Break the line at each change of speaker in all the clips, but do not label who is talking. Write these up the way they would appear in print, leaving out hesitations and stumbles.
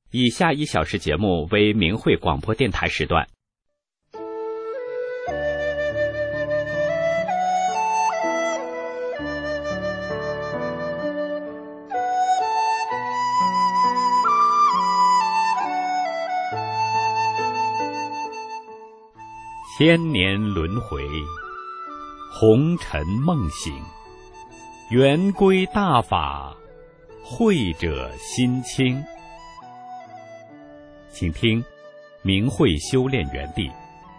以下1小时节目为明慧广播电台时段。千年轮回，红尘梦醒，圆规大法，慧者心清。请听明慧修炼园地。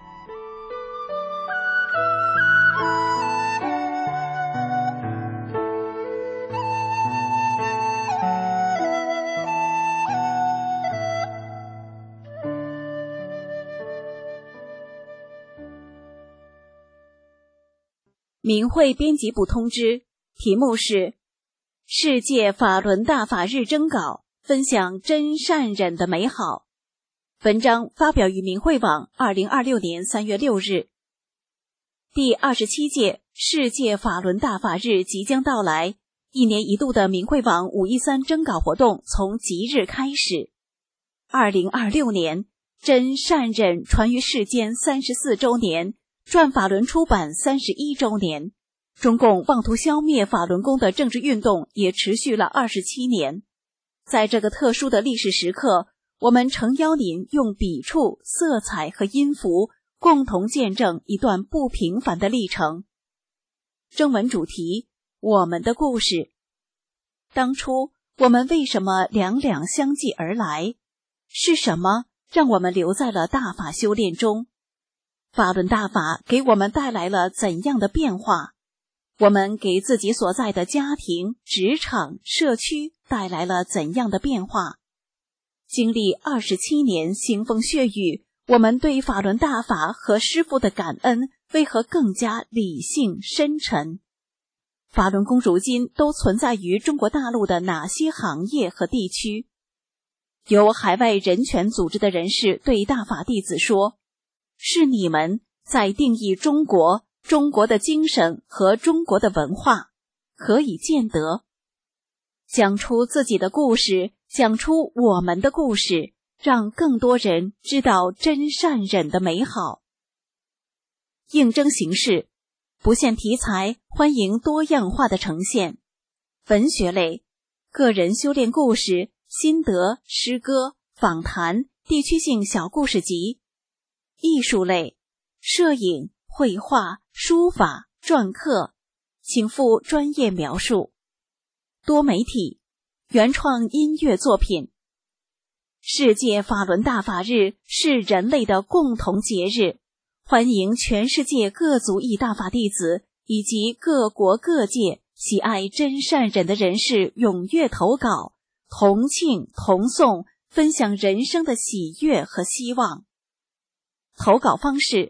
明慧编辑部通知，题目是世界法轮大法日征稿，分享真善忍的美好。文章发表于明慧网2026年3月6日。第27届世界法轮大法日即将到来，1年1度的明慧网513征稿活动从即日开始。2026年真善忍传于世间34周年，转法轮出版31周年，中共妄图消灭法轮功的政治运动也持续了27年。在这个特殊的历史时刻，我们诚邀您用笔触、色彩和音符共同见证一段不平凡的历程。征文主题：我们的故事。当初我们为什么两两相继而来？是什么让我们留在了大法修炼中？法轮大法给我们带来了怎样的变化？我们给自己所在的家庭、职场、社区带来了怎样的变化？经历27年腥风血雨，我们对法轮大法和师父的感恩为何更加理性深沉？法轮功如今都存在于中国大陆的哪些行业和地区？有海外人权组织的人士对大法弟子说，是你们在定义中国、中国的精神和中国的文化，可以见得。讲出自己的故事，讲出我们的故事，让更多人知道真善忍的美好。应征形式不限题材，欢迎多样化的呈现。文学类，个人修炼故事、心得、诗歌、访谈、地区性小故事集。艺术类，摄影、绘画、书法、篆刻，请附专业描述。多媒体，原创音乐作品。世界法轮大法日是人类的共同节日，欢迎全世界各族裔大法弟子以及各国各界喜爱真善忍的人士踊跃投稿，同庆同颂，分享人生的喜悦和希望。投稿方式：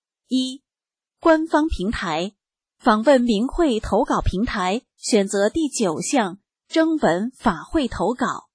1. 官方平台，访问明慧投稿平台，选择第9项征文法会投稿。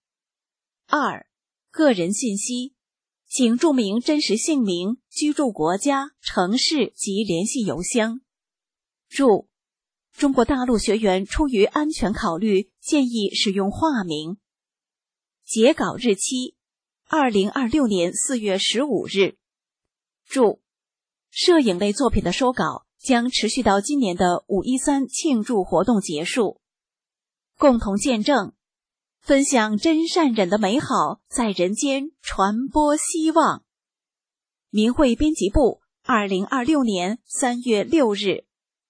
2. 个人信息，请注明真实姓名、居住国家、城市及联系邮箱。注：中国大陆学员出于安全考虑，建议使用化名。截稿日期2026年4月15日。注：摄影类作品的收稿将持续到今年的513庆祝活动结束。共同见证，分享真善忍的美好，在人间传播希望。明慧编辑部2026年3月6日。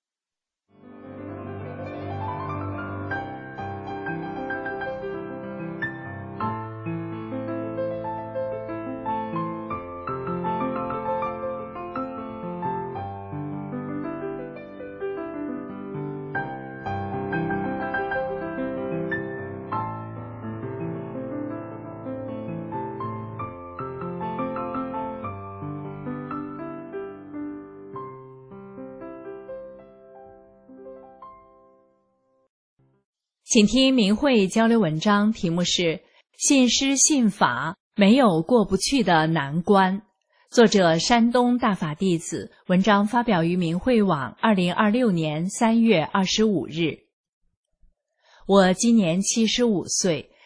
请听明慧交流文章，题目是信师信法，没有过不去的难关。作者山东大法弟子，文章发表于明慧网2026年3月25日。我今年75岁，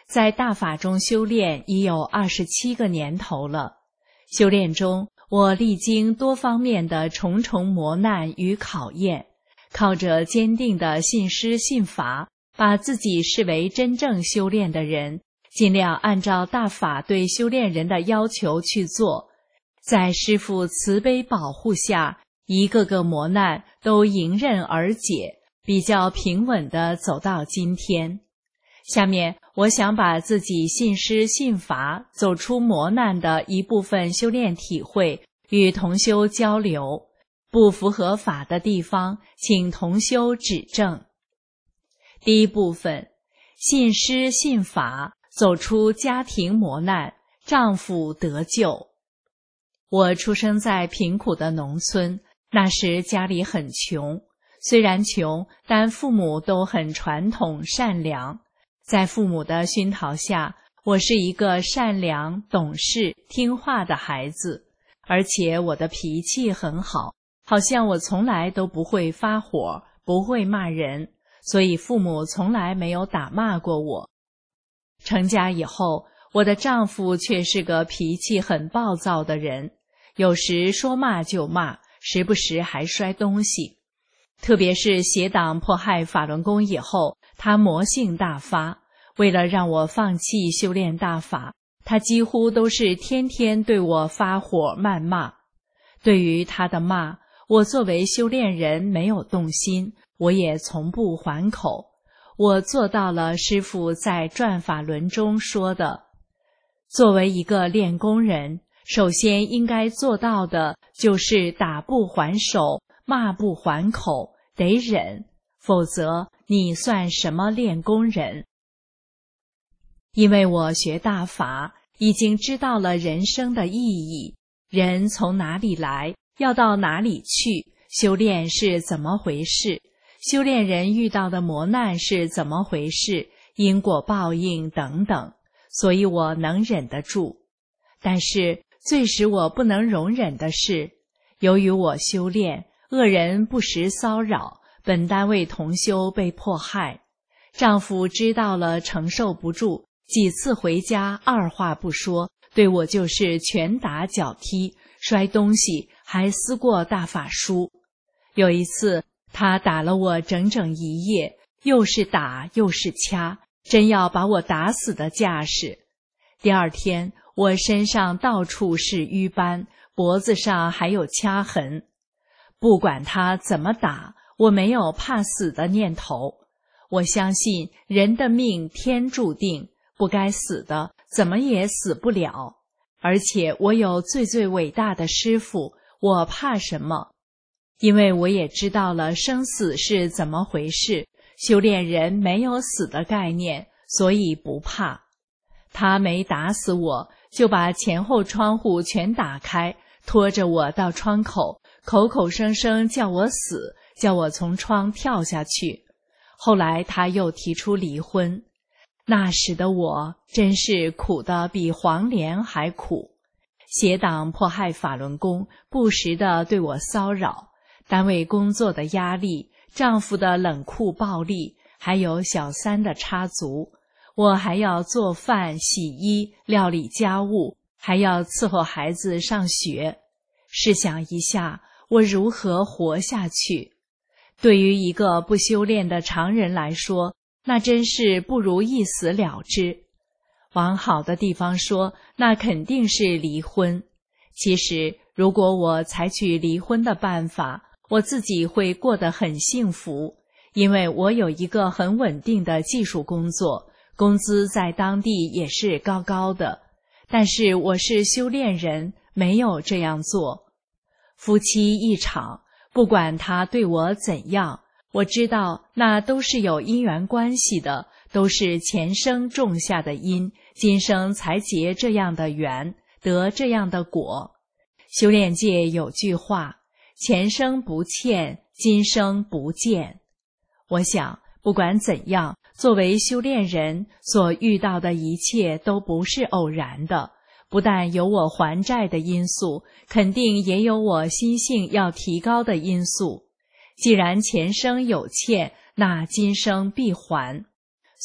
在大法中修炼已有27个年头了。修炼中，我历经多方面的重重磨难与考验，靠着坚定的信师信法，把自己视为真正修炼的人，尽量按照大法对修炼人的要求去做。在师父慈悲保护下，一个个磨难都迎刃而解，比较平稳地走到今天。下面我想把自己信师信法走出磨难的一部分修炼体会与同修交流，不符合法的地方请同修指正。第一部分，信师信法走出家庭磨难，丈夫得救。我出生在贫苦的农村，那时家里很穷，虽然穷，但父母都很传统善良。在父母的熏陶下，我是一个善良、懂事、听话的孩子，而且我的脾气很好，好像我从来都不会发火，不会骂人，所以父母从来没有打骂过我。成家以后，我的丈夫却是个脾气很暴躁的人，有时说骂就骂，时不时还摔东西。特别是邪党迫害法轮功以后，他魔性大发，为了让我放弃修炼大法，他几乎都是天天对我发火谩骂。对于他的骂，我作为修炼人没有动心，我也从不还口。我做到了师父在转法轮中说的，作为一个练功人，首先应该做到的就是打不还手，骂不还口，得忍，否则你算什么练功人？因为我学大法，已经知道了人生的意义，人从哪里来，要到哪里去，修炼是怎么回事，修炼人遇到的磨难是怎么回事，因果报应等等，所以我能忍得住。但是最使我不能容忍的是，由于我修炼，恶人不时骚扰，本单位同修被迫害，丈夫知道了承受不住，几次回家二话不说，对我就是拳打脚踢，摔东西，还撕过大法书。有一次他打了我整整一夜，又是打又是掐，真要把我打死的架势。第二天我身上到处是瘀斑，脖子上还有掐痕。不管他怎么打，我没有怕死的念头。我相信人的命天注定，不该死的怎么也死不了。而且我有最最伟大的师父，我怕什么？因为我也知道了生死是怎么回事，修炼人没有死的概念，所以不怕。他没打死我，就把前后窗户全打开，拖着我到窗口，口口声声叫我死，叫我从窗跳下去。后来他又提出离婚，那时的我真是苦得比黄连还苦。邪党迫害法轮功，不时地对我骚扰，单位工作的压力，丈夫的冷酷暴力，还有小三的插足，我还要做饭、洗衣、料理家务，还要伺候孩子上学。试想一下，我如何活下去？对于一个不修炼的常人来说，那真是不如一死了之。往好的地方说，那肯定是离婚。其实，如果我采取离婚的办法，我自己会过得很幸福，因为我有一个很稳定的技术工作，工资在当地也是高高的。但是我是修炼人，没有这样做。夫妻一场，不管他对我怎样，我知道那都是有因缘关系的，都是前生种下的因，今生才结这样的缘，得这样的果。修炼界有句话，前生不欠，今生不见。我想不管怎样，作为修炼人所遇到的一切都不是偶然的，不但有我还债的因素，肯定也有我心性要提高的因素。既然前生有欠，那今生必还。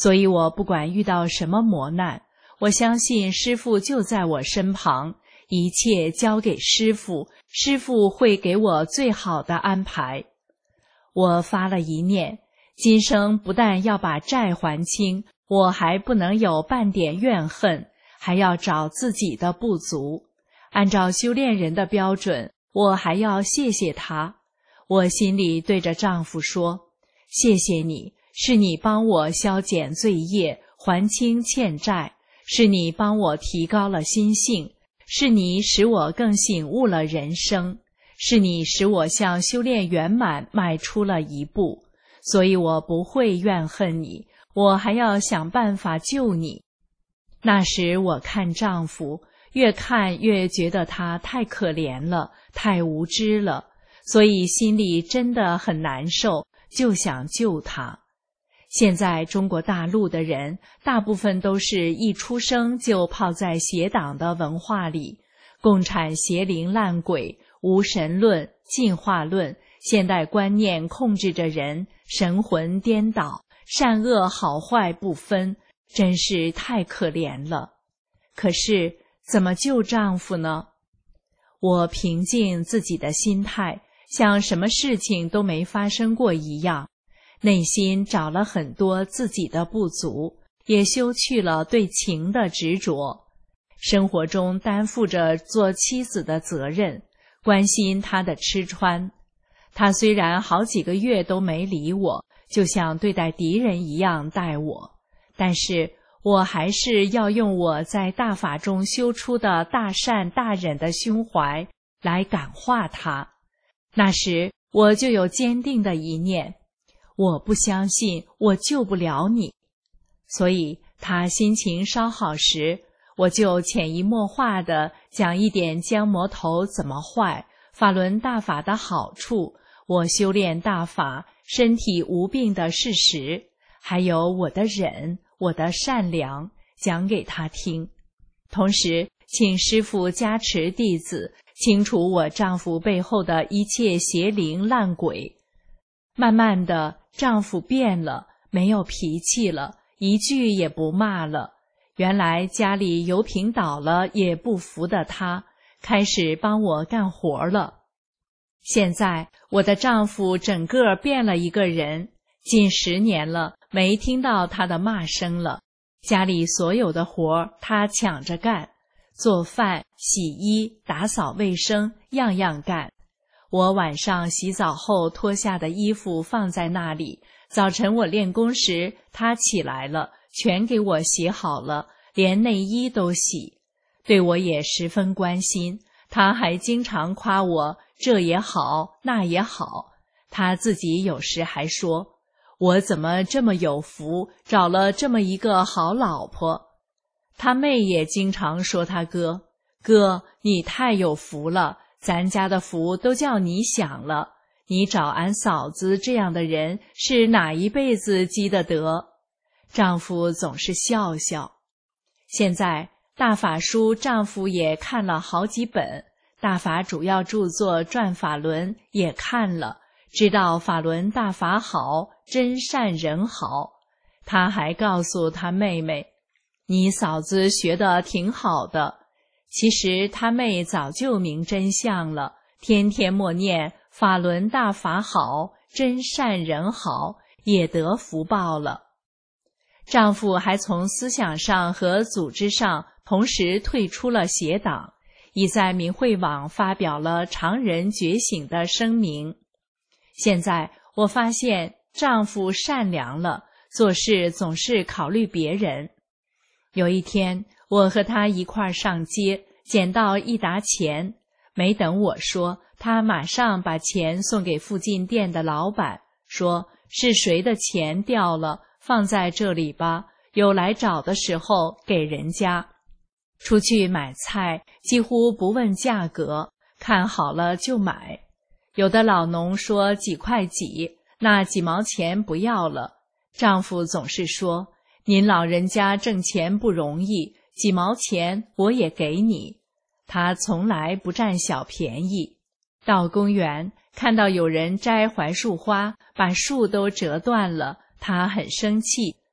所以我不管遇到什么磨难，我相信师父就在我身旁，一切交给师父，师父会给我最好的安排。我发了一念，今生不但要把债还清，我还不能有半点怨恨，还要找自己的不足。按照修炼人的标准，我还要谢谢他。我心里对着丈夫说，谢谢你，是你帮我消减罪业，还清欠债，是你帮我提高了心性，是你使我更醒悟了人生，是你使我向修炼圆满迈出了一步，所以我不会怨恨你，我还要想办法救你。那时我看丈夫，越看越觉得他太可怜了，太无知了，所以心里真的很难受，就想救他。现在中国大陆的人大部分都是一出生就泡在邪党的文化里，共产邪灵烂鬼，无神论、进化论、现代观念控制着人，神魂颠倒，善恶好坏不分，真是太可怜了。可是怎么救丈夫呢？我平静自己的心态，像什么事情都没发生过一样，内心找了很多自己的不足，也修去了对情的执着。生活中担负着做妻子的责任，关心他的吃穿。他虽然好几个月都没理我，就像对待敌人一样待我，但是我还是要用我在大法中修出的大善大忍的胸怀来感化他。那时我就有坚定的一念，我不相信我救不了你。所以他心情稍好时，我就潜移默化地讲一点降魔头怎么坏，法轮大法的好处，我修炼大法身体无病的事实，还有我的忍，我的善良，讲给他听。同时请师父加持弟子，清除我丈夫背后的一切邪灵烂鬼。慢慢的，丈夫变了，没有脾气了，一句也不骂了。原来家里油瓶倒了也不扶的他，开始帮我干活了。现在我的丈夫整个变了一个人，近10年了，没听到他的骂声了。家里所有的活他抢着干，做饭、洗衣、打扫卫生，样样干。我晚上洗澡后脱下的衣服放在那里，早晨我练功时他起来了，全给我洗好了，连内衣都洗。对我也十分关心，他还经常夸我这也好那也好。他自己有时还说，我怎么这么有福，找了这么一个好老婆。他妹也经常说他哥，你太有福了，咱家的福都叫你享了，你找俺嫂子这样的人是哪一辈子积的德？丈夫总是笑笑。现在大法书丈夫也看了好几本，大法主要著作转法轮也看了，知道法轮大法好，真善人好。他还告诉他妹妹，你嫂子学得挺好的。其实他妹早就明真相了，天天默念法轮大法好，真善人好，也得福报了。丈夫还从思想上和组织上同时退出了邪党，已在明慧网发表了常人觉醒的声明。现在我发现丈夫善良了，做事总是考虑别人。有一天我和他一块儿上街，捡到一沓钱，没等我说，他马上把钱送给附近店的老板，说是谁的钱掉了，放在这里吧，有来找的时候给人家。出去买菜几乎不问价格，看好了就买。有的老农说几块几，那几毛钱不要了。丈夫总是说，您老人家挣钱不容易，几毛钱我也给你。他从来不占小便宜。到公园看到有人摘槐树花，把树都折断了，他很生气，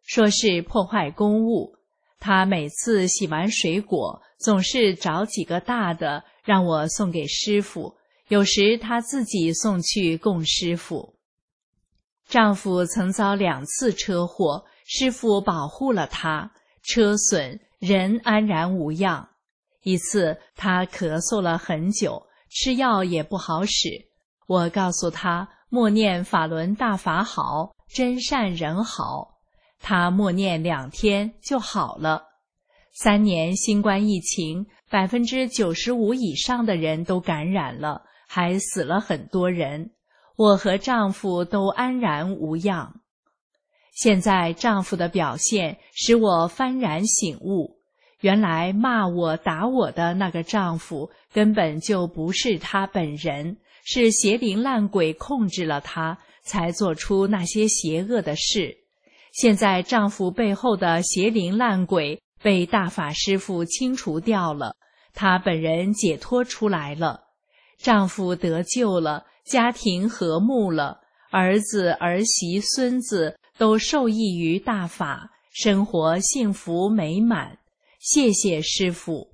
说是破坏公物。他每次洗完水果，总是找几个大的让我送给师父，有时他自己送去供师父。丈夫曾遭2次车祸，师父保护了他，车损，人安然无恙。一次他咳嗽了很久，吃药也不好使，我告诉他默念法轮大法好，真善人好。他默念2天就好了。3年新冠疫情，95%以上的人都感染了，还死了很多人。我和丈夫都安然无恙。现在丈夫的表现使我幡然醒悟，原来骂我打我的那个丈夫根本就不是他本人，是邪灵烂鬼控制了他，才做出那些邪恶的事。现在丈夫背后的邪灵烂鬼被大法师父清除掉了，他本人解脱出来了，丈夫得救了，家庭和睦了，儿子儿媳孙子都受益于大法，生活幸福美满。谢谢师父。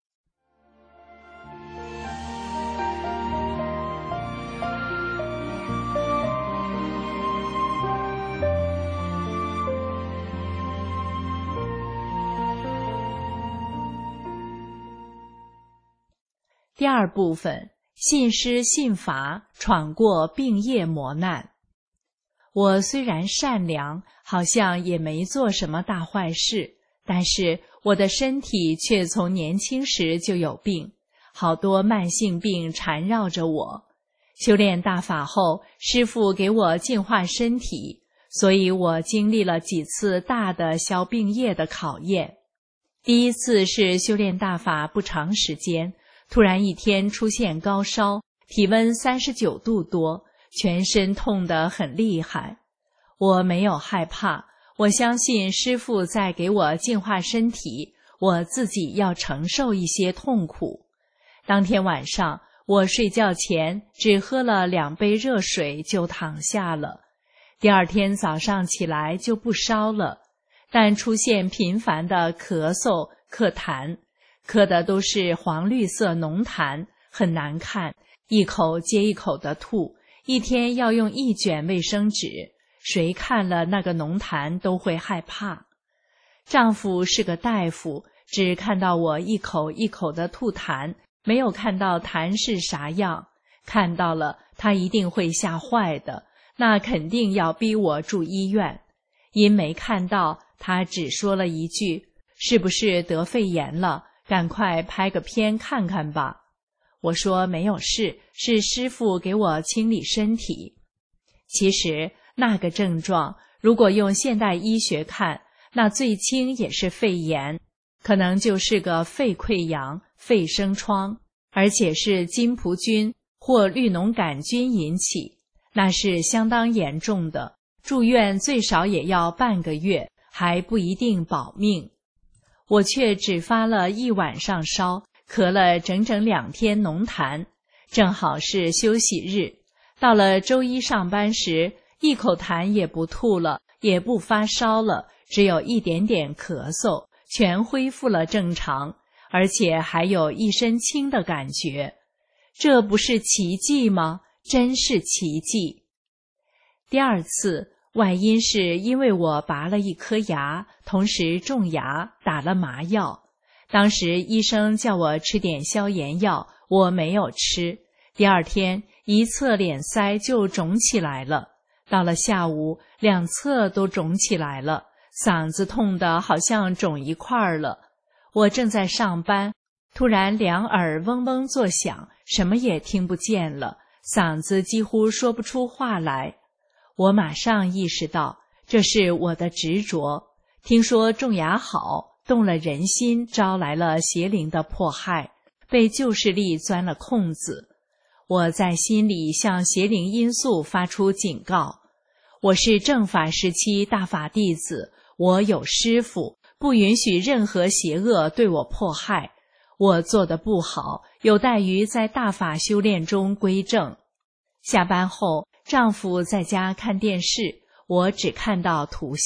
第2部分，信师信法，闯过病业磨难。我虽然善良，好像也没做什么大坏事，但是我的身体却从年轻时就有病，好多慢性病缠绕着我。修炼大法后，师父给我净化身体，所以我经历了几次大的消病业的考验。第一次是修炼大法不长时间，突然一天出现高烧，体温39度多，全身痛得很厉害。我没有害怕，我相信师父在给我净化身体，我自己要承受一些痛苦。当天晚上，我睡觉前只喝了2杯热水就躺下了。第2天早上起来就不烧了，但出现频繁的咳嗽、咳痰，咳的都是黄绿色浓痰，很难看，一口接一口的吐，一天要用1卷卫生纸，谁看了那个浓痰都会害怕。丈夫是个大夫，只看到我一口一口的吐痰，没有看到痰是啥样，看到了他一定会吓坏的，那肯定要逼我住医院。因没看到，他只说了一句，是不是得肺炎了，赶快拍个片看看吧。我说没有事，是师父给我清理身体。其实那个症状如果用现代医学看，那最轻也是肺炎，可能就是个肺溃疡、肺生疮，而且是金葡菌或绿脓杆菌引起，那是相当严重的，住院最少也要半个月，还不一定保命。我却只发了1晚上烧，咳了整整2天浓痰，正好是休息日。到了周一上班时，一口痰也不吐了，也不发烧了，只有一点点咳嗽，全恢复了正常，而且还有一身轻的感觉。这不是奇迹吗？真是奇迹。第2次外因是因为我拔了1颗牙，同时种牙，打了麻药。当时医生叫我吃点消炎药，我没有吃。第2天一侧脸腮就肿起来了，到了下午2侧都肿起来了，嗓子痛得好像肿一块了。我正在上班，突然2耳嗡嗡作响，什么也听不见了，嗓子几乎说不出话来。我马上意识到这是我的执着，听说种牙好，动了人心，招来了邪灵的迫害，被旧势力钻了空子。我在心里向邪灵因素发出警告，我是正法时期大法弟子，我有师父，不允许任何邪恶对我迫害，我做得不好，有待于在大法修炼中归正。下班后，丈夫在家看电视，我只看到图像，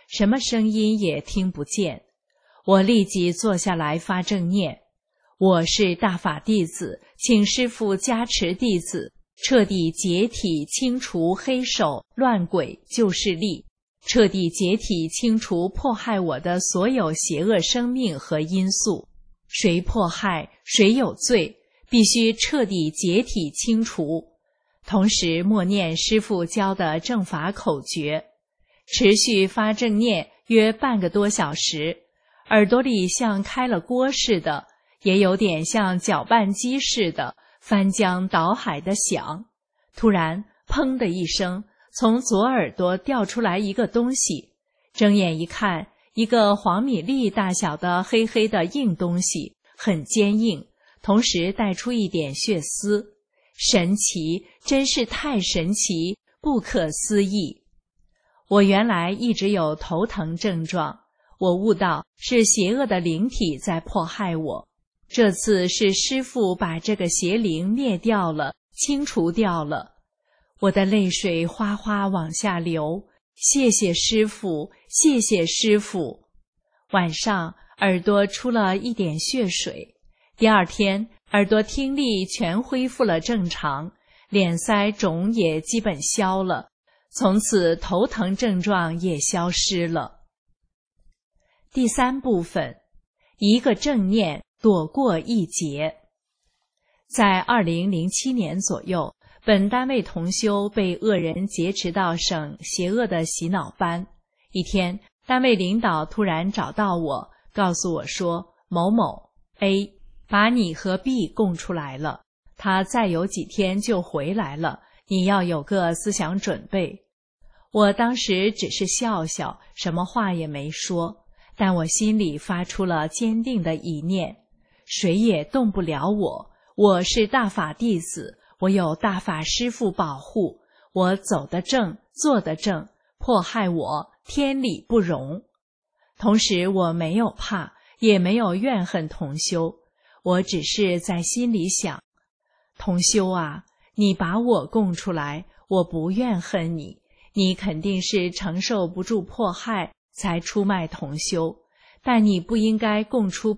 什么声音也听不见。我立即坐下来发正念：我是大法弟子，请师父加持弟子，彻底解体清除黑手、乱鬼、旧势力，彻底解体清除迫害我的所有邪恶生命和因素。谁迫害，谁有罪，必须彻底解体清除。同时默念师父教的正法口诀，持续发正念约半个多小时，耳朵里像开了锅似的，也有点像搅拌机似的翻江倒海的响。突然砰的一声，从左耳朵掉出来一个东西，睁眼一看，一个黄米粒大小的黑黑的硬东西，很坚硬，同时带出一点血丝。神奇，真是太神奇，不可思议。我原来一直有头疼症状，我悟到是邪恶的灵体在迫害我，这次是师父把这个邪灵灭掉了，清除掉了。我的泪水哗哗往下流，谢谢师父，谢谢师父。晚上耳朵出了一点血水，第二天耳朵听力全恢复了正常，脸腮肿也基本消了，从此头疼症状也消失了。第三部分，一个正念躲过一劫。在2007年左右，本单位同修被恶人劫持到省邪恶的洗脑班。一天，单位领导突然找到我，告诉我说，某某 A 把你和 B 供出来了，他再有几天就回来了，你要有个思想准备。我当时只是笑笑，什么话也没说，但我心里发出了坚定的一念，谁也动不了我，我是大法弟子，我有大法师父保护，我走得正，做得正，迫害我，天理不容。同时我没有怕，也没有怨恨同修，我只是在心里想，同修啊，你把我供出来，我不怨恨你，你肯定是承受不住迫害才出卖同修，但你不应该供出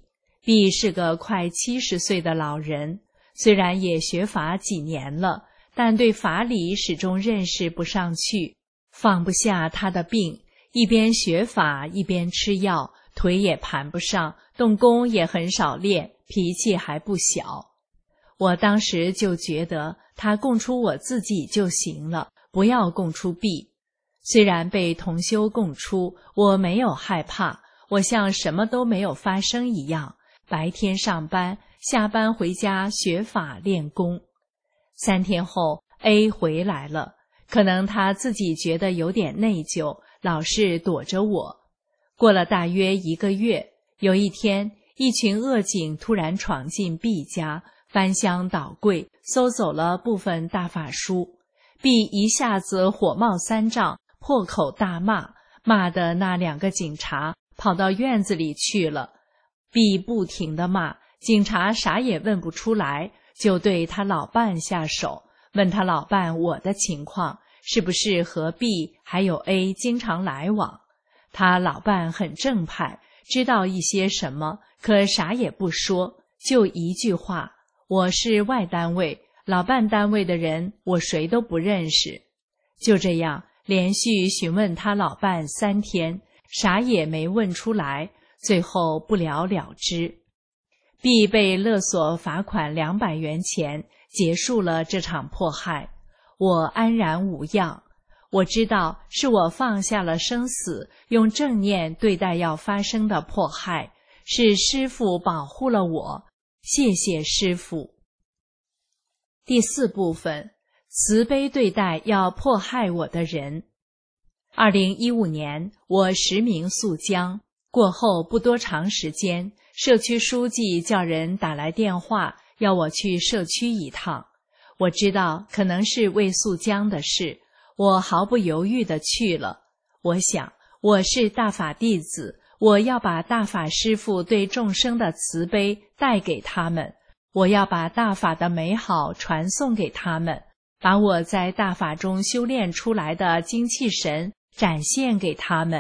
B。B 是个快70岁的老人，虽然也学法几年了，但对法理始终认识不上去，放不下他的病，一边学法一边吃药，腿也盘不上，动功也很少练，脾气还不小。我当时就觉得他供出我自己就行了，不要供出 B。 虽然被同修供出，我没有害怕，我像什么都没有发生一样，白天上班，下班回家学法练功。3天后 A 回来了，可能他自己觉得有点内疚，老是躲着我。过了大约1个月，有一天，一群恶警突然闯进 B 家，翻箱倒柜，搜走了部分大法书。B 一下子火冒三丈，破口大骂，骂的那2个警察跑到院子里去了。B 不停地骂，警察啥也问不出来，就对他老伴下手，问他老伴我的情况，是不是和 B 还有 A 经常来往。他老伴很正派，知道一些什么，可啥也不说，就一句话，我是外单位，老伴单位的人我谁都不认识。就这样连续询问他老伴3天，啥也没问出来，最后不了了之。B 被勒索罚款200元钱，结束了这场迫害。我安然无恙，我知道是我放下了生死，用正念对待要发生的迫害，是师父保护了我，谢谢师父。第4部分，慈悲对待要迫害我的人。2015年，我实名溯江，过后不多长时间，社区书记叫人打来电话，要我去社区一趟。我知道可能是为溯江的事，我毫不犹豫地去了。我想，我是大法弟子，我要把大法师父对众生的慈悲带给他们，我要把大法的美好传送给他们，把我在大法中修炼出来的精气神展现给他们，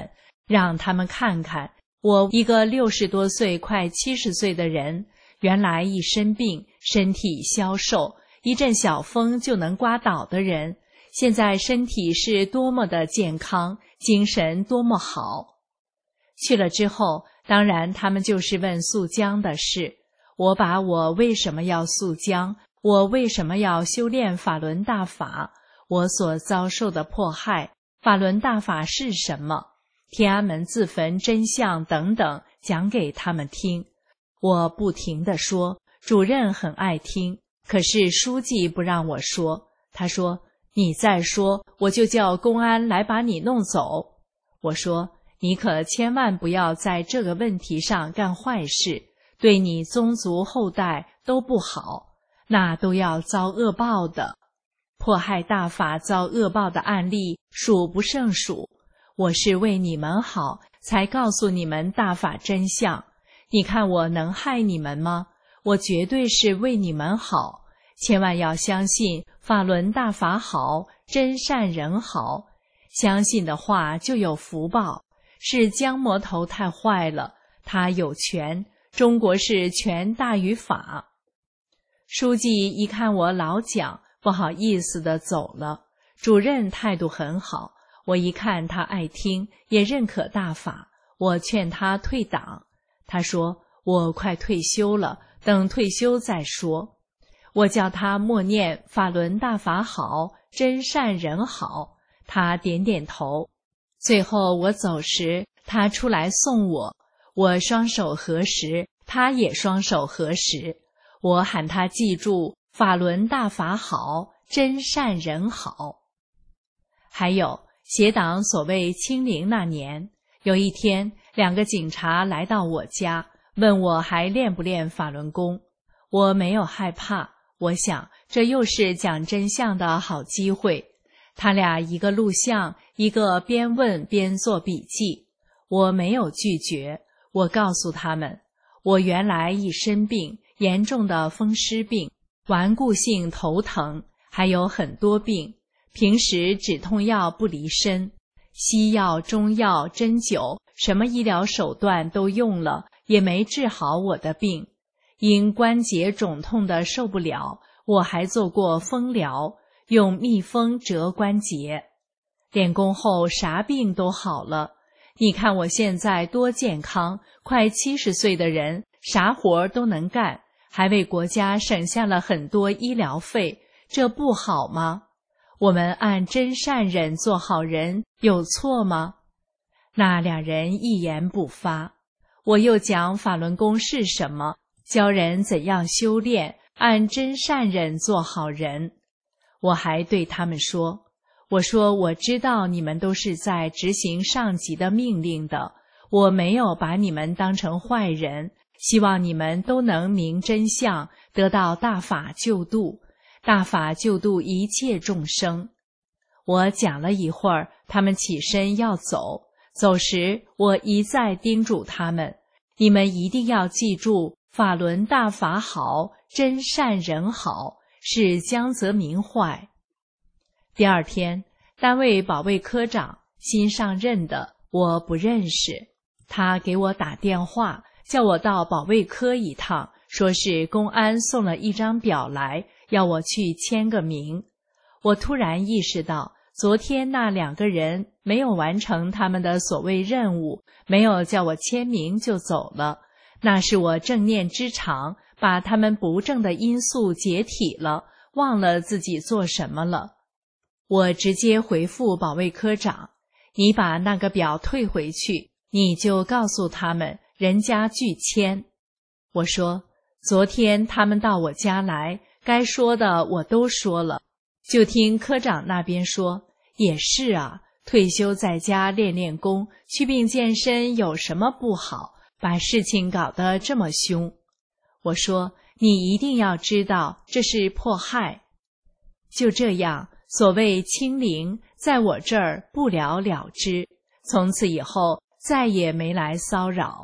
让他们看看，我一个60多岁快70岁的人，原来一生病，身体消瘦，一阵小风就能刮倒的人，现在身体是多么的健康，精神多么好。去了之后，当然他们就是问溯江的事。我把我为什么要溯江，我为什么要修炼法轮大法，我所遭受的迫害，法轮大法是什么，天安门自焚真相等等讲给他们听。我不停地说，主任很爱听，可是书记不让我说，他说你再说我就叫公安来把你弄走。我说你可千万不要在这个问题上干坏事，对你宗族后代都不好，那都要遭恶报的。迫害大法遭恶报的案例数不胜数，我是为你们好才告诉你们大法真相。你看我能害你们吗？我绝对是为你们好，千万要相信法轮大法好，真善人好，相信的话就有福报。是江魔头太坏了，他有权，中国是权大于法。书记一看我老讲，不好意思地走了。主任态度很好，我一看他爱听，也认可大法，我劝他退党。他说我快退休了，等退休再说。我叫他默念法轮大法好，真善人好，他点点头。最后我走时，他出来送我，我双手合十，他也双手合十。我喊他记住法轮大法好，真善人好。还有协党所谓清零那年，有一天2个警察来到我家，问我还练不练法轮功。我没有害怕，我想这又是讲真相的好机会。他俩一个录像，一个边问边做笔记。我没有拒绝，我告诉他们，我原来一身病，严重的风湿病，顽固性头疼，还有很多病，平时止痛药不离身，西药、中药、针灸，什么医疗手段都用了，也没治好我的病。因关节肿痛的受不了，我还做过风疗，用蜜蜂折关节。练功后啥病都好了。你看我现在多健康，快70岁的人，啥活都能干，还为国家省下了很多医疗费，这不好吗？我们按真善忍做好人，有错吗？那2人一言不发。我又讲法轮功是什么，教人怎样修炼，按真善忍做好人。我还对他们说，我说我知道你们都是在执行上级的命令的，我没有把你们当成坏人，希望你们都能明真相，得到大法救度，大法救度一切众生。我讲了一会儿，他们起身要走，走时我一再叮嘱他们，你们一定要记住法轮大法好，真善人好，是江泽民坏。第2天，单位保卫科长新上任的，我不认识，他给我打电话，叫我到保卫科一趟，说是公安送了一张表来，要我去签个名。我突然意识到，昨天那2个人没有完成他们的所谓任务，没有叫我签名就走了，那是我正念之长，把他们不正的因素解体了，忘了自己做什么了。我直接回复保卫科长，你把那个表退回去，你就告诉他们人家拒签。我说，昨天他们到我家来，该说的我都说了，就听科长那边说，也是啊，退休在家练练功，祛病健身有什么不好，把事情搞得这么凶。我说，你一定要知道这是迫害。就这样，所谓清零在我这儿不了了之，从此以后再也没来骚扰。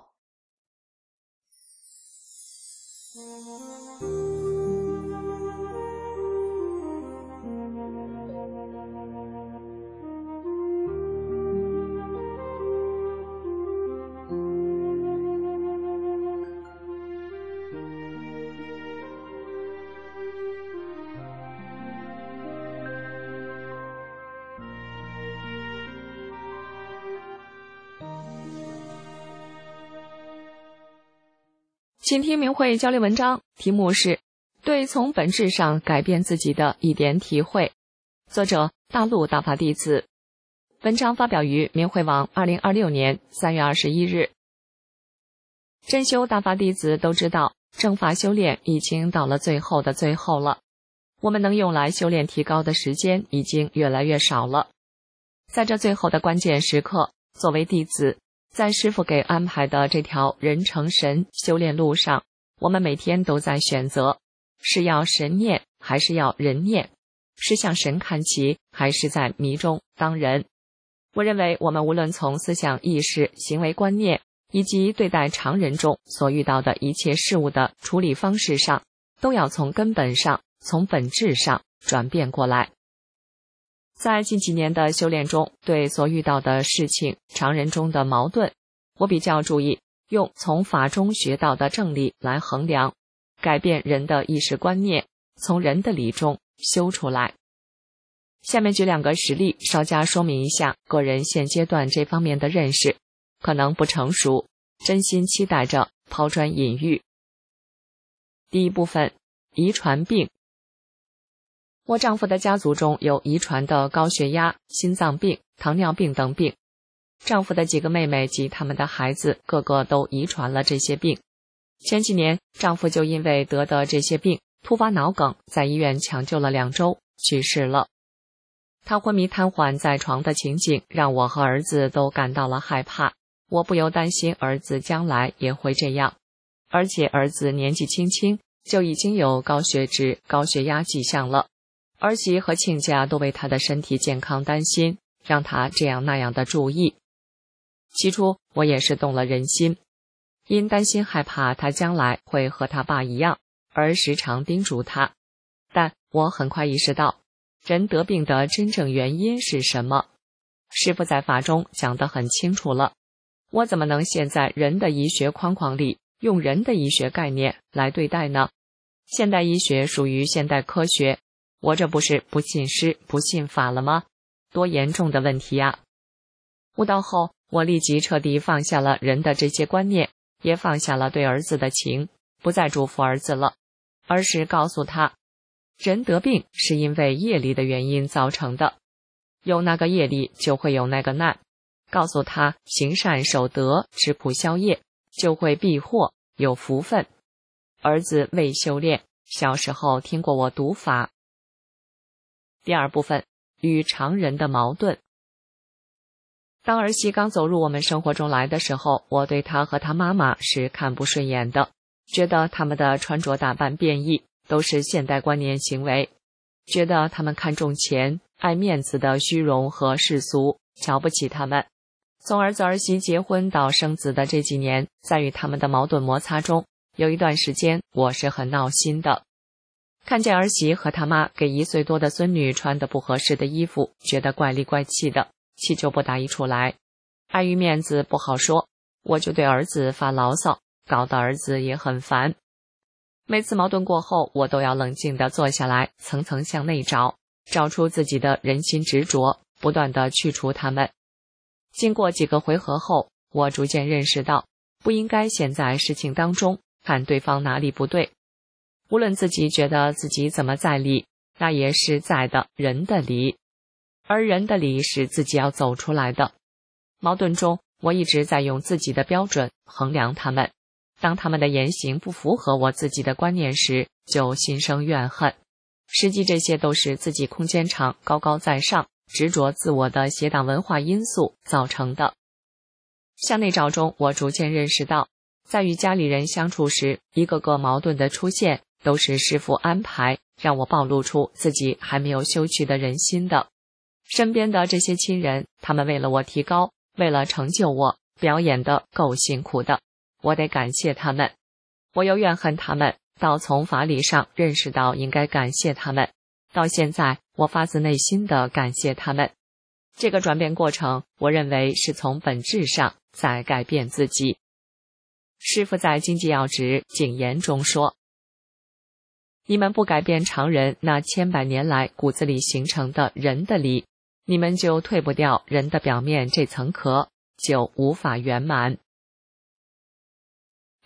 请听明慧交流文章，题目是对从本质上改变自己的一点体会，作者大陆大法弟子。文章发表于明慧网2026年3月21日。真修大法弟子都知道，正法修炼已经到了最后的最后了，我们能用来修炼提高的时间已经越来越少了。在这最后的关键时刻，作为弟子，在师父给安排的这条人成神修炼路上，我们每天都在选择，是要神念还是要人念，是向神看齐还是在迷中当人。我认为我们无论从思想意识、行为观念以及对待常人中所遇到的一切事物的处理方式上，都要从根本上、从本质上转变过来。在近几年的修炼中，对所遇到的事情、常人中的矛盾，我比较注意用从法中学到的正理来衡量，改变人的意识观念，从人的理中修出来。下面举2个实例，稍加说明一下个人现阶段这方面的认识，可能不成熟，真心期待着抛砖引玉。第一部分，遗传病。我丈夫的家族中有遗传的高血压、心脏病、糖尿病等病。丈夫的几个妹妹及他们的孩子个个都遗传了这些病。前几年，丈夫就因为得的这些病，突发脑梗，在医院抢救了2周，去世了。他昏迷瘫痪在床的情景，让我和儿子都感到了害怕。我不由担心儿子将来也会这样，而且儿子年纪轻轻就已经有高血脂、高血压迹象了。儿媳和亲家都为他的身体健康担心，让他这样那样的注意。起初我也是动了人心，因担心害怕他将来会和他爸一样，而时常叮嘱他。但我很快意识到，人得病的真正原因是什么？师父在法中讲得很清楚了，我怎么能陷在人的医学框框里，用人的医学概念来对待呢？现代医学属于现代科学，我这不是不信师不信法了吗？多严重的问题呀！悟道后，我立即彻底放下了人的这些观念，也放下了对儿子的情，不再嘱咐儿子了，而是告诉他，人得病是因为业力的原因造成的，有那个业力就会有那个难。告诉他行善守德，吃苦消业，就会避祸，有福分。儿子未修炼，小时候听过我读法。第2部分，与常人的矛盾。当儿媳刚走入我们生活中来的时候，我对她和她妈妈是看不顺眼的，觉得他们的穿着打扮变异，都是现代观念行为，觉得他们看重钱、爱面子的虚荣和世俗，瞧不起他们。从儿子儿媳结婚到生子的这几年，在与他们的矛盾摩擦中，有一段时间我是很闹心的。看见儿媳和他妈给1岁多的孙女穿的不合适的衣服，觉得怪里怪气的，气就不打一处来。碍于面子不好说，我就对儿子发牢骚，搞得儿子也很烦。每次矛盾过后，我都要冷静地坐下来，层层向内找出自己的人心执着，不断地去除它们。经过几个回合后，我逐渐认识到，不应该陷在事情当中，看对方哪里不对。无论自己觉得自己怎么在理，那也是在的人的理，而人的理是自己要走出来的。矛盾中，我一直在用自己的标准衡量他们，当他们的言行不符合我自己的观念时，就心生怨恨。实际这些都是自己空间场高高在上，执着自我的邪党文化因素造成的。向内找中，我逐渐认识到，在与家里人相处时，一个个矛盾的出现，都是师父安排，让我暴露出自己还没有修去的人心的。身边的这些亲人，他们为了我提高，为了成就我，表演得够辛苦的，我得感谢他们。我又怨恨他们，到从法理上认识到应该感谢他们，到现在我发自内心的感谢他们。这个转变过程，我认为是从本质上在改变自己。师父在经济要旨警言中说，你们不改变常人那千百年来骨子里形成的人的理，你们就退不掉人的表面这层壳，就无法圆满。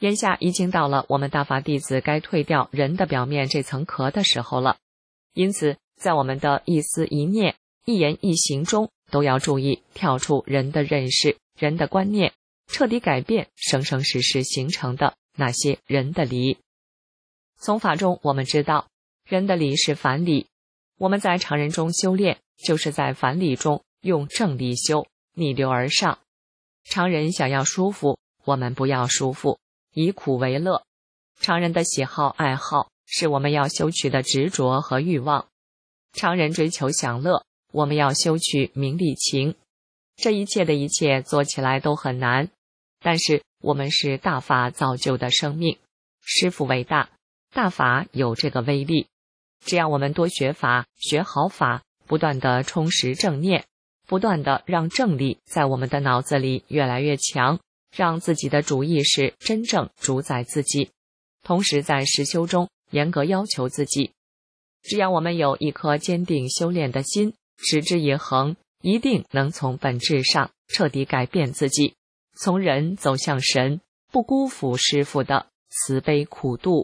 眼下已经到了我们大法弟子该退掉人的表面这层壳的时候了。因此，在我们的一思一念、一言一行中，都要注意跳出人的认识、人的观念，彻底改变生生世世形成的那些人的理。从法中我们知道，人的理是反理。我们在常人中修炼，就是在反理中用正理修，逆流而上。常人想要舒服，我们不要舒服，以苦为乐。常人的喜好爱好是我们要修取的执着和欲望。常人追求享乐，我们要修取名利情。这一切的一切做起来都很难，但是我们是大法造就的生命，师父伟大，大法有这个威力。只要我们多学法，学好法，不断地充实正念，不断地让正力在我们的脑子里越来越强，让自己的主意识真正主宰自己，同时在实修中严格要求自己。只要我们有一颗坚定修炼的心，持之以恒，一定能从本质上彻底改变自己，从人走向神，不辜负师父的慈悲苦度。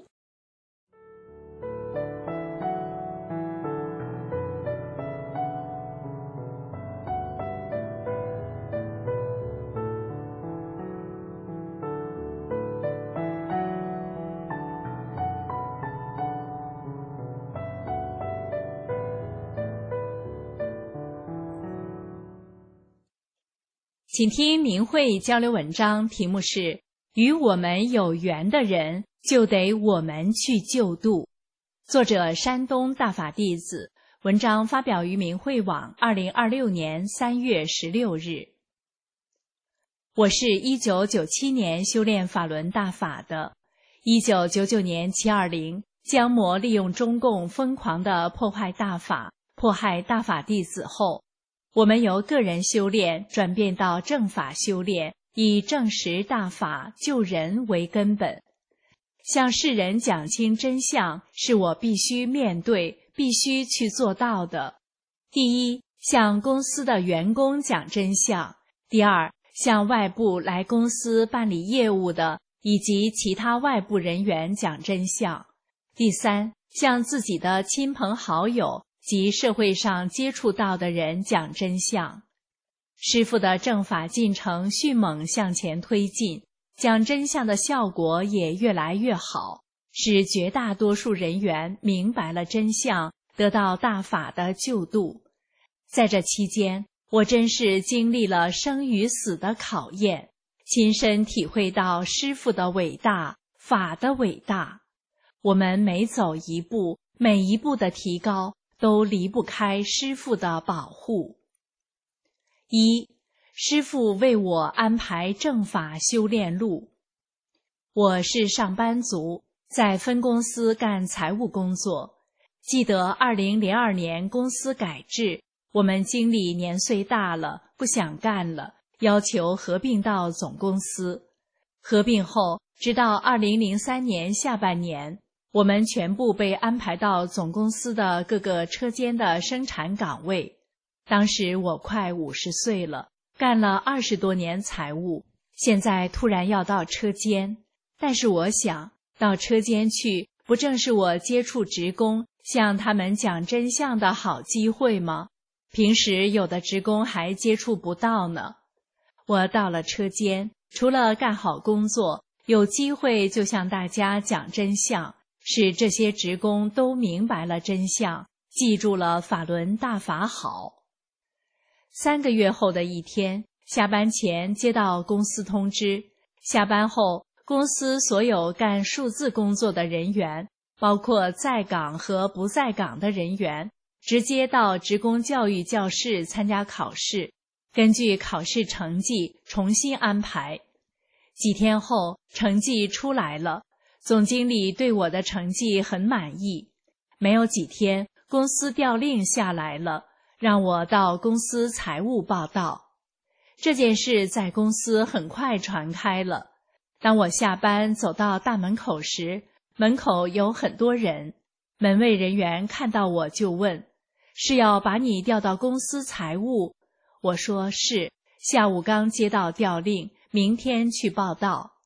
请听明慧交流文章，题目是与我们有缘的人就得我们去救度，作者山东大法弟子，文章发表于明慧网2026年3月16日。我是1997年修炼法轮大法的。1999年720，江魔利用中共疯狂地破坏大法，迫害大法弟子后，我们由个人修炼转变到正法修炼，以证实大法救人为根本。向世人讲清真相是我必须面对、必须去做到的。第一，向公司的员工讲真相；第二，向外部来公司办理业务的以及其他外部人员讲真相；第三，向自己的亲朋好友及社会上接触到的人讲真相。师父的正法进程迅猛向前推进，讲真相的效果也越来越好，使绝大多数人员明白了真相，得到大法的救度。在这期间，我真是经历了生与死的考验，亲身体会到师父的伟大，法的伟大。我们每走一步，每一步的提高，都离不开师父的保护。一，师父为我安排正法修炼路。我是上班族，在分公司干财务工作。记得2002年公司改制，我们经理年岁大了，不想干了，要求合并到总公司。合并后，直到2003年下半年，我们全部被安排到总公司的各个车间的生产岗位。当时我快50岁了，干了20多年财务，现在突然要到车间。但是我想，到车间去，不正是我接触职工，向他们讲真相的好机会吗？平时有的职工还接触不到呢。我到了车间，除了干好工作，有机会就向大家讲真相，使这些职工都明白了真相，记住了法轮大法好。3个月后的一天，下班前接到公司通知，下班后公司所有干数字工作的人员，包括在岗和不在岗的人员，直接到职工教育教室参加考试，根据考试成绩重新安排。几天后，成绩出来了，总经理对我的成绩很满意。没有几天，公司调令下来了，让我到公司财务报到。这件事在公司很快传开了。当我下班走到大门口时，门口有很多人。门卫人员看到我就问：“是要把你调到公司财务？”我说是，下午刚接到调令，明天去报到。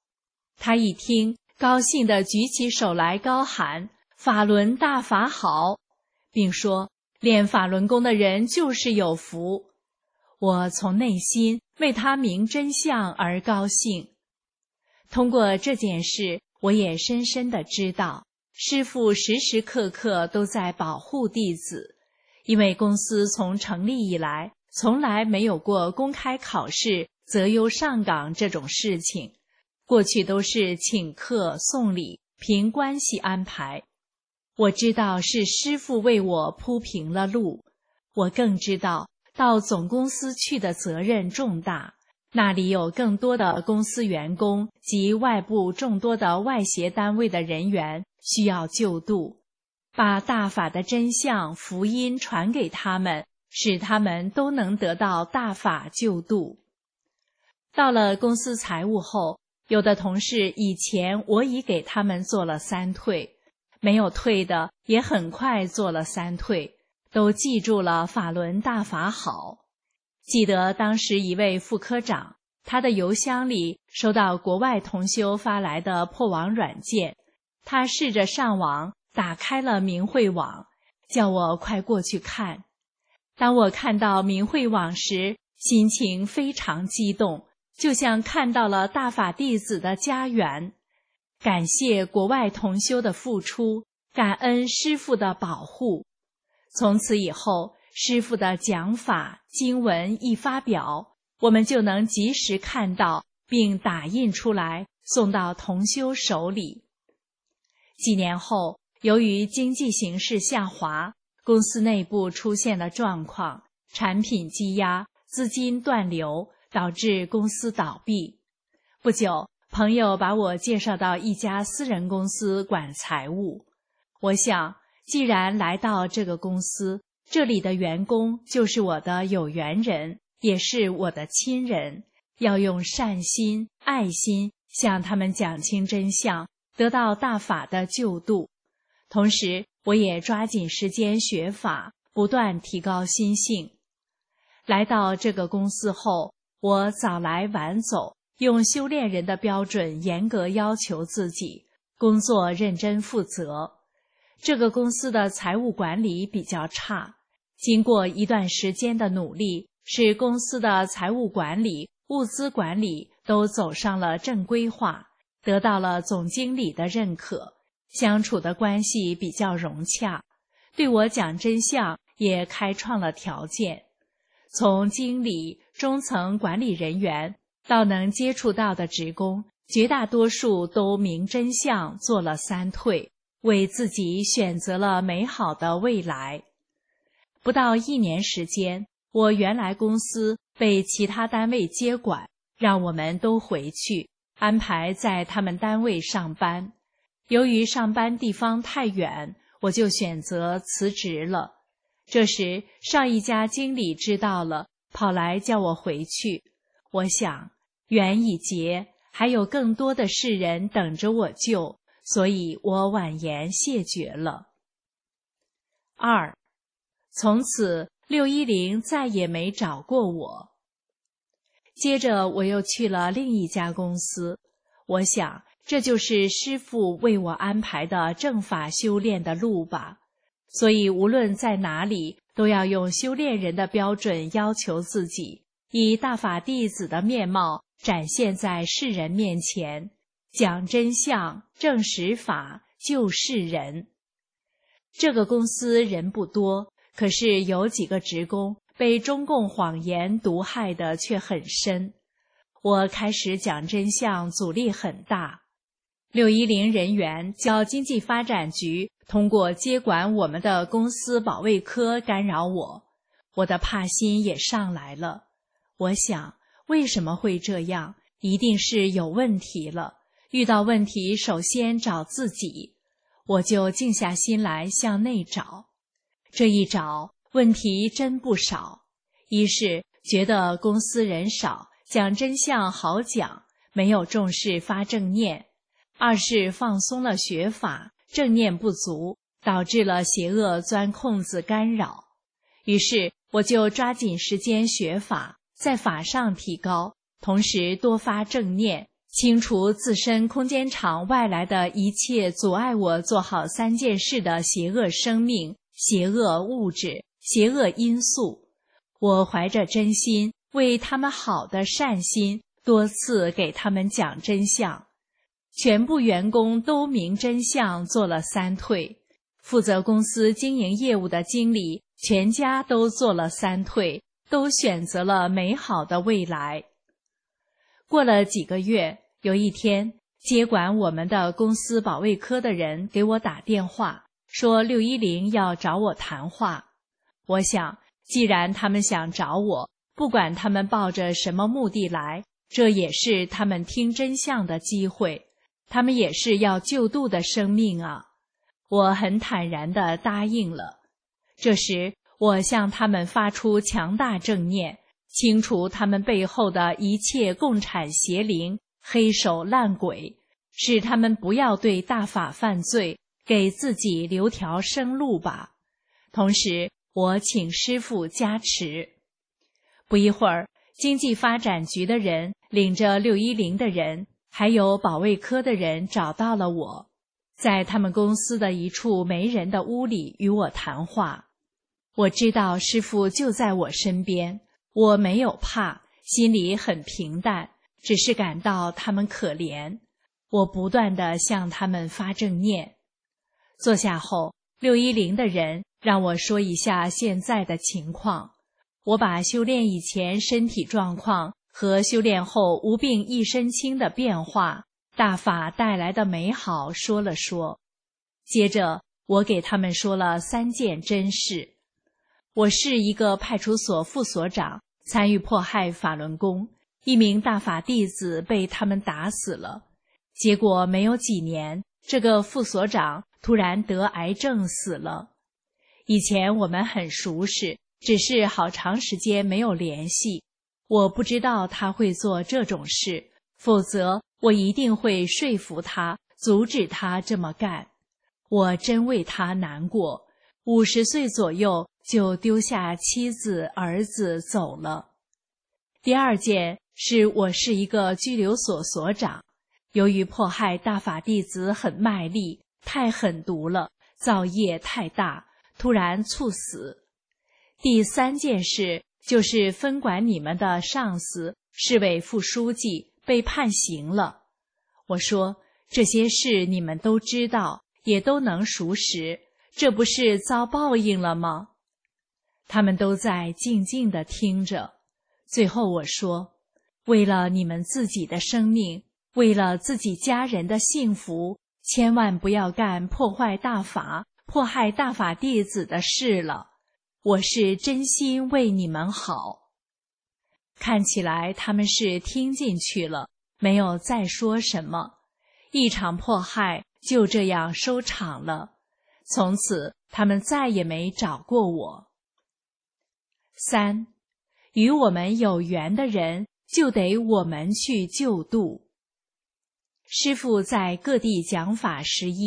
他一听，高兴地举起手来高喊：法轮大法好，并说练法轮功的人就是有福。我从内心为他明真相而高兴。通过这件事，我也深深地知道，师父时时刻刻都在保护弟子，因为公司从成立以来，从来没有过公开考试择优上岗这种事情，过去都是请客送礼，凭关系安排。我知道是师父为我铺平了路，我更知道到总公司去的责任重大，那里有更多的公司员工及外部众多的外协单位的人员需要救度，把大法的真相福音传给他们，使他们都能得到大法救度。到了公司财务后，有的同事以前我已给他们做了3退，没有退的也很快做了3退，都记住了法轮大法好。记得当时一位副科长，他的邮箱里收到国外同修发来的破网软件，他试着上网，打开了明慧网，叫我快过去看。当我看到明慧网时，心情非常激动，就像看到了大法弟子的家园。感谢国外同修的付出，感恩师父的保护。从此以后，师父的讲法经文一发表，我们就能及时看到并打印出来，送到同修手里。几年后，由于经济形势下滑，公司内部出现了状况，产品积压，资金断流，导致公司倒闭。不久，朋友把我介绍到一家私人公司管财务。我想，既然来到这个公司，这里的员工就是我的有缘人，也是我的亲人，要用善心、爱心向他们讲清真相，得到大法的救度。同时，我也抓紧时间学法，不断提高心性。来到这个公司后，我早来晚走，用修炼人的标准严格要求自己，工作认真负责。这个公司的财务管理比较差，经过一段时间的努力，使公司的财务管理、物资管理都走上了正规化，得到了总经理的认可，相处的关系比较融洽，对我讲真相也开创了条件。从经理、中层管理人员到能接触到的职工，绝大多数都明真相，做了3退，为自己选择了美好的未来。不到1年时间，我原来公司被其他单位接管，让我们都回去，安排在他们单位上班。由于上班地方太远，我就选择辞职了。这时，上一家经理知道了，跑来叫我回去。我想，缘已结，还有更多的世人等着我救，所以我婉言谢绝了。2. 从此610再也没找过我。接着我又去了另一家公司，我想这就是师父为我安排的正法修炼的路吧。所以无论在哪里，都要用修炼人的标准要求自己，以大法弟子的面貌展现在世人面前，讲真相，证实法，救世人。这个公司人不多，可是有几个职工被中共谎言毒害的却很深。我开始讲真相，阻力很大。610人员较经济发展局通过接管我们的公司保卫科干扰我，我的怕心也上来了。我想，为什么会这样？一定是有问题了。遇到问题，首先找自己。我就静下心来向内找。这一找，问题真不少。一是觉得公司人少，讲真相好讲，没有重视发正念；二是放松了学法，正念不足，导致了邪恶钻空子干扰。于是我就抓紧时间学法，在法上提高，同时多发正念， 清除自身空间场外来的一切阻碍我做好3件事的邪恶生命、邪恶物质、邪恶因素。我怀着真心为他们好的善心，多次给他们讲真相。全部员工都明真相，做了3退。负责公司经营业务的经理，全家都做了3退，都选择了美好的未来。过了几个月，有一天，接管我们的公司保卫科的人给我打电话，说610要找我谈话。我想，既然他们想找我，不管他们抱着什么目的来，这也是他们听真相的机会，他们也是要救度的生命啊。我很坦然地答应了。这时，我向他们发出强大正念，清除他们背后的一切共产邪灵、黑手烂鬼，使他们不要对大法犯罪，给自己留条生路吧。同时，我请师父加持。不一会儿，经济发展局的人领着610的人，还有保卫科的人找到了我，在他们公司的一处没人的屋里与我谈话。我知道师父就在我身边，我没有怕，心里很平淡，只是感到他们可怜。我不断地向他们发正念。坐下后，610的人让我说一下现在的情况。我把修炼以前身体状况和修炼后无病一身轻的变化，大法带来的美好说了说。接着，我给他们说了3件真事。我是一个派出所副所长，参与迫害法轮功，一名大法弟子被他们打死了。结果没有几年，这个副所长突然得癌症死了。以前我们很熟识，只是好长时间没有联系。我不知道他会做这种事，否则我一定会说服他，阻止他这么干。我真为他难过，50岁左右就丢下妻子儿子走了。第2件是我是一个拘留所所长，由于迫害大法弟子很卖力，太狠毒了，造业太大，突然猝死。第3件事就是分管你们的上司，市委副书记被判刑了。我说，这些事你们都知道，也都能熟识，这不是遭报应了吗？他们都在静静地听着。最后我说，为了你们自己的生命，为了自己家人的幸福，千万不要干破坏大法、迫害大法弟子的事了。我是真心为你们好。看起来他们是听进去了，没有再说什么。一场迫害就这样收场了。从此他们再也没找过我。3. 与我们有缘的人，就得我们去救度。师父在各地讲法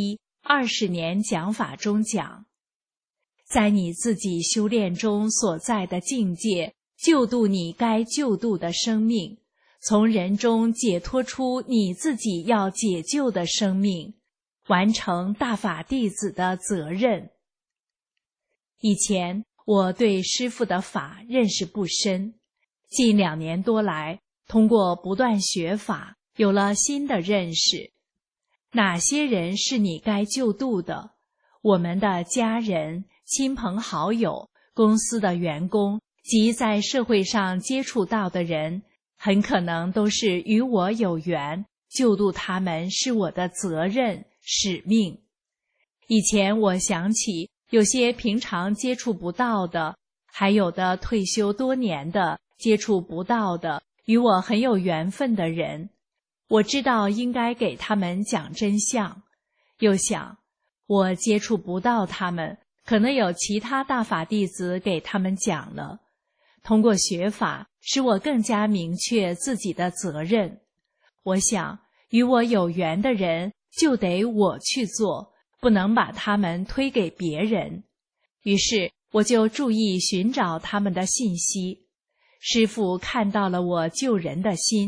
11、20年讲法中讲，在你自己修炼中所在的境界，救度你该救度的生命，从人中解脱出你自己要解救的生命，完成大法弟子的责任。以前我对师父的法认识不深，近2年多来，通过不断学法，有了新的认识。哪些人是你该救度的？我们的家人、亲朋好友、公司的员工及在社会上接触到的人，很可能都是与我有缘，救度他们是我的责任、使命。以前我想起有些平常接触不到的，还有的退休多年的接触不到的，与我很有缘分的人，我知道应该给他们讲真相。又想，我接触不到他们，可能有其他大法弟子给他们讲了。通过学法，使我更加明确自己的责任。我想，与我有缘的人，就得我去做，不能把他们推给别人。于是，我就注意寻找他们的信息。师父看到了我救人的心，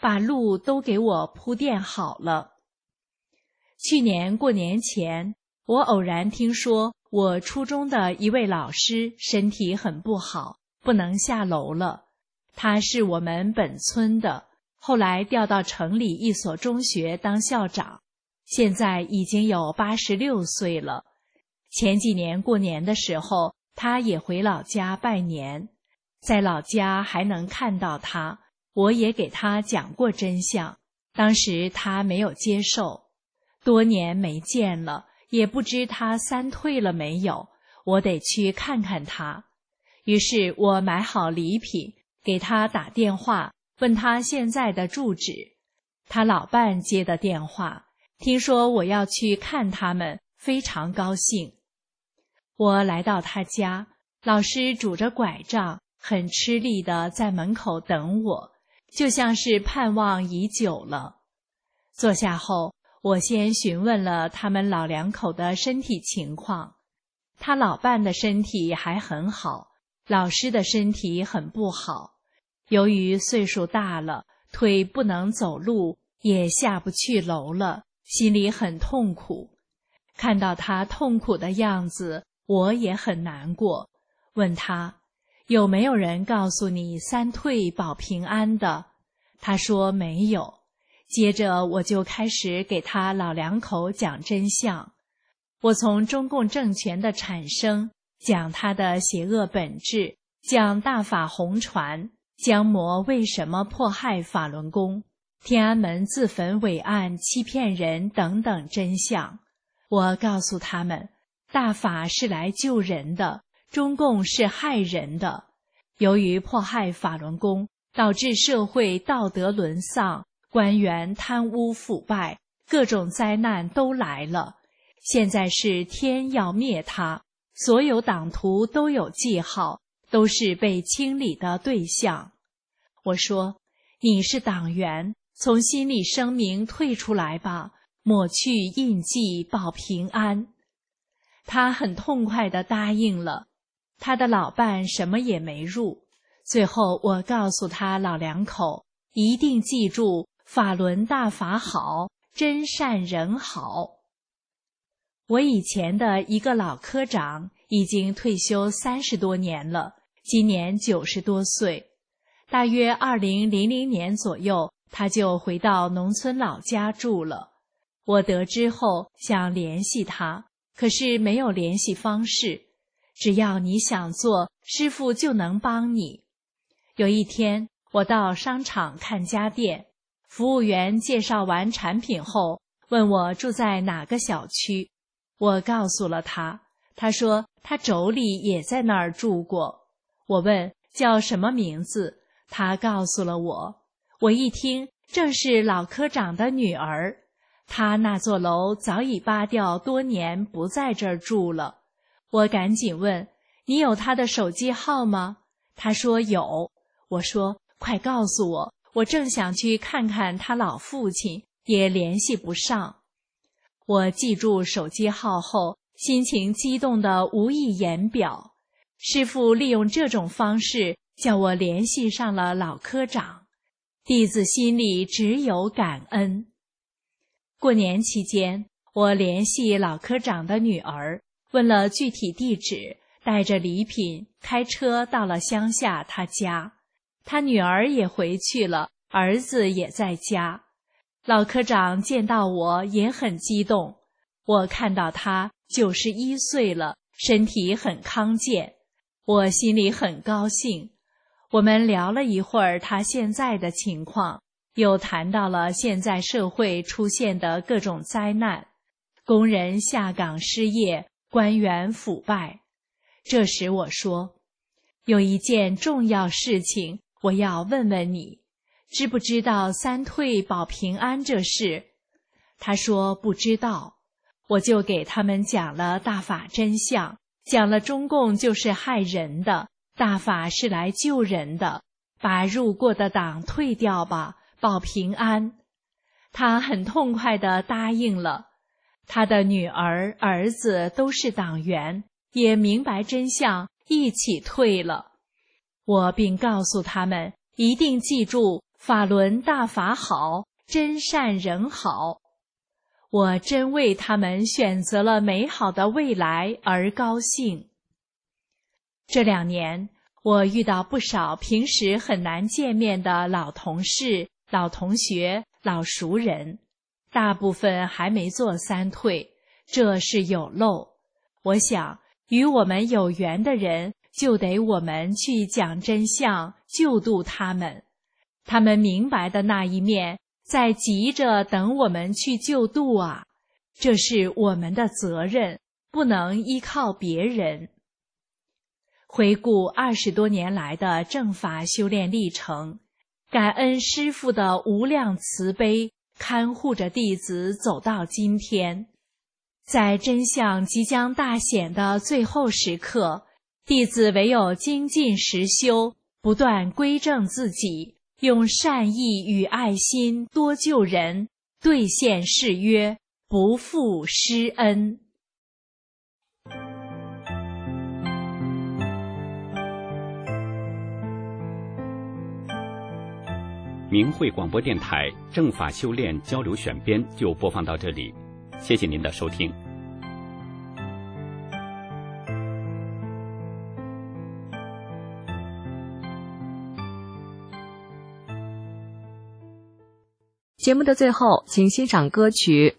把路都给我铺垫好了。去年过年前，我偶然听说我初中的一位老师身体很不好，不能下楼了。他是我们本村的，后来调到城里一所中学当校长，现在已经有86岁了。前几年过年的时候，他也回老家拜年，在老家还能看到他，我也给他讲过真相，当时他没有接受。多年没见了，也不知他三退了没有，我得去看看他。于是我买好礼品，给他打电话，问他现在的住址。他老伴接的电话，听说我要去看他们，非常高兴。我来到他家，老师拄着拐杖，很吃力地在门口等我，就像是盼望已久了。坐下后，我先询问了他们老两口的身体情况。他老伴的身体还很好，老师的身体很不好。由于岁数大了，腿不能走路，也下不去楼了，心里很痛苦。看到他痛苦的样子，我也很难过，问他有没有人告诉你三退保平安的？他说没有。接着我就开始给他老两口讲真相。我从中共政权的产生，讲它的邪恶本质，讲大法红传，江魔为什么迫害法轮功，天安门自焚伪案欺骗人等等真相。我告诉他们，大法是来救人的，中共是害人的。由于迫害法轮功，导致社会道德沦丧，官员贪污腐败，各种灾难都来了。现在是天要灭他，所有党徒都有记号，都是被清理的对象。我说，你是党员，从心里声明退出来吧，抹去印记，保平安。他很痛快地答应了。他的老伴什么也没入。最后我告诉他老两口，一定记住法轮大法好，真善人好。我以前的一个老科长已经退休30多年了，今年90多岁。大约2000年左右，他就回到农村老家住了。我得知后想联系他，可是没有联系方式。只要你想做，师父就能帮你。有一天，我到商场看家电，服务员介绍完产品后，问我住在哪个小区。我告诉了他，他说他妯娌也在那儿住过。我问叫什么名字，他告诉了我。我一听，正是老科长的女儿。他那座楼早已扒掉多年，不在这儿住了。我赶紧问，你有他的手机号吗？他说有。我说快告诉我，我正想去看看他老父亲，也联系不上。我记住手机号后，心情激动得无以言表。师父利用这种方式叫我联系上了老科长，弟子心里只有感恩。过年期间，我联系老科长的女儿，问了具体地址，带着礼品开车到了乡下他家。他女儿也回去了，儿子也在家。老科长见到我也很激动。我看到他91岁了，身体很康健，我心里很高兴。我们聊了一会儿他现在的情况，又谈到了现在社会出现的各种灾难，工人下岗失业，官员腐败。这时我说，有一件重要事情我要问问你，知不知道三退保平安这事？他说不知道。我就给他们讲了大法真相，讲了中共就是害人的，大法是来救人的，把入过的党退掉吧，保平安。他很痛快地答应了。他的女儿、儿子都是党员，也明白真相，一起退了。我并告诉他们，一定记住法轮大法好，真善人好。我真为他们选择了美好的未来而高兴。这2年，我遇到不少平时很难见面的老同事、老同学、老熟人，大部分还没做3退，这是有漏。我想，与我们有缘的人，就得我们去讲真相，救度他们。他们明白的那一面，在急着等我们去救度啊，这是我们的责任，不能依靠别人。回顾20多年来的正法修炼历程，感恩师父的无量慈悲，看护着弟子走到今天。在真相即将大显的最后时刻，弟子唯有精进实修，不断归正自己，用善意与爱心多救人，兑现誓约，不负师恩。
明慧广播电台正法修炼交流选编就播放到这里，谢谢您的收听。
节目的最后，请欣赏歌曲。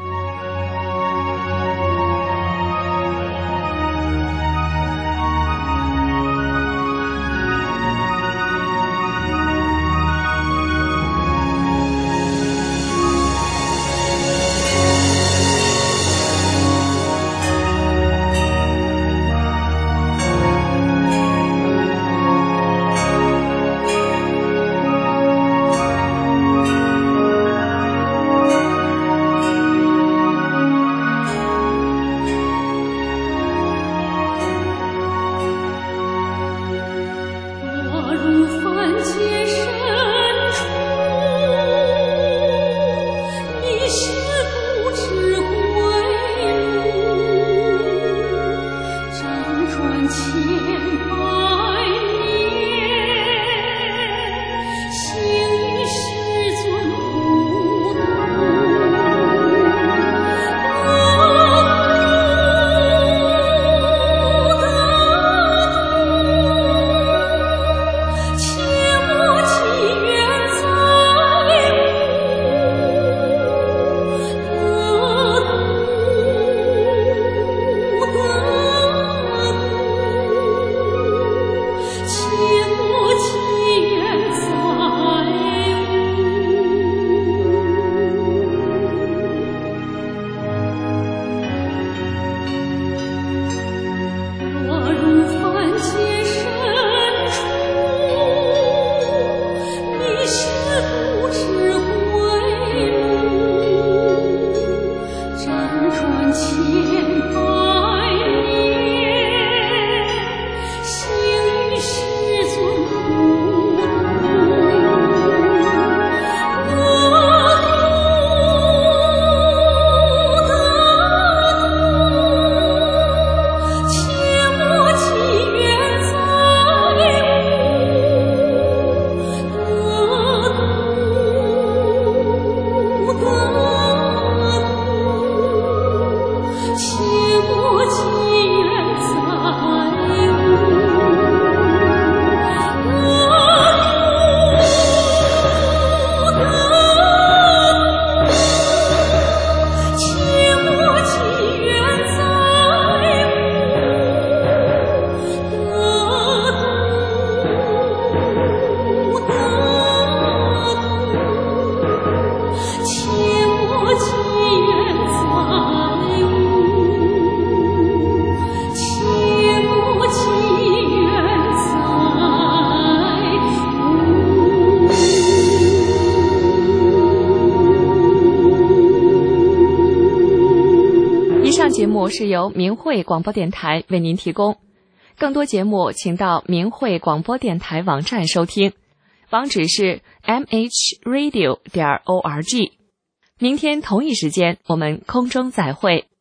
节目是由明慧广播电台为您提供，更多节目请到明慧广播电台网站收听，网址是 mhradio.org。明天同一时间我们空中再会。